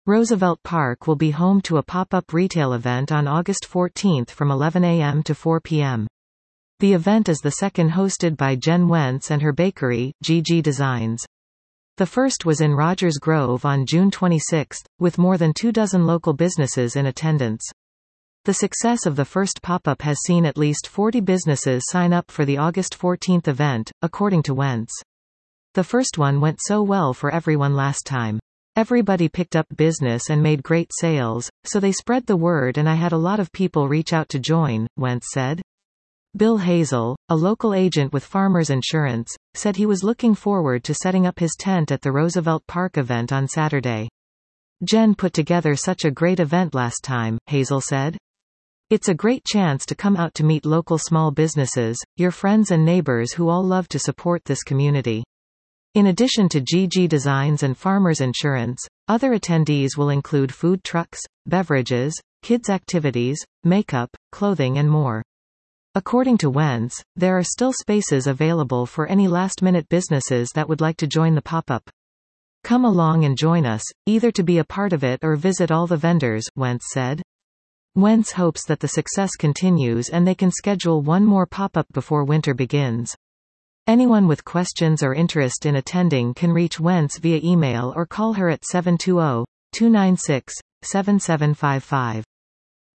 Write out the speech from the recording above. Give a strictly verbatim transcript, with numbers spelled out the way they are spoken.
Roosevelt Park will be home to a pop-up retail event on August fourteenth from eleven a m to four p m The event is the second hosted by Jen Wentz and her bakery, G G Designs. The first was in Rogers Grove on June twenty-sixth, with more than two dozen local businesses in attendance. The success of the first pop-up has seen at least forty businesses sign up for the August fourteenth event, according to Wentz. The first one went so well for everyone last time. Everybody picked up business and made great sales, so they spread the word and I had a lot of people reach out to join, Wentz said. Bill Hazel, a local agent with Farmers Insurance, said he was looking forward to setting up his tent at the Roosevelt Park event on Saturday. Jen put together such a great event last time, Hazel said. It's a great chance to come out to meet local small businesses, your friends and neighbors who all love to support this community. In addition to G G Designs and Farmers Insurance, other attendees will include food trucks, beverages, kids' activities, makeup, clothing and more. According to Wentz, there are still spaces available for any last-minute businesses that would like to join the pop-up. Come along and join us, either to be a part of it or visit all the vendors, Wentz said. Wentz hopes that the success continues and they can schedule one more pop-up before winter begins. Anyone with questions or interest in attending can reach Wentz via email or call her at seven two zero, two nine six, seven seven five five.